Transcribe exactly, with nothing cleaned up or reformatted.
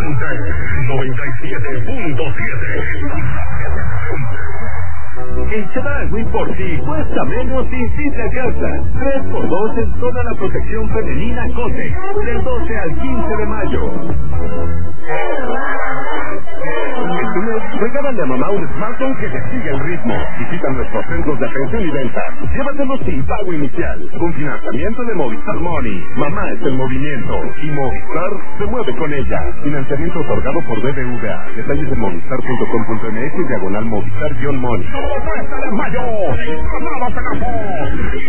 presente noventa y siete punto siete. En Chedraui por ti cuesta menos sin cita a casa. tres por dos en toda la protección femenina Cotex. Del doce al quince de mayo. Este mes, regálale a mamá un smartphone que te siga el ritmo. Visita nuestros centros de atención y venta. Llévatelo sin pago inicial. Con financiamiento de Movistar Money. Mamá es el movimiento. Y Movistar se mueve con ella. Financiamiento otorgado por B B V A. Detalles en movistar punto com punto m x diagonal Movistar-Money. ¡Hasta el mayo! ¡Vamos a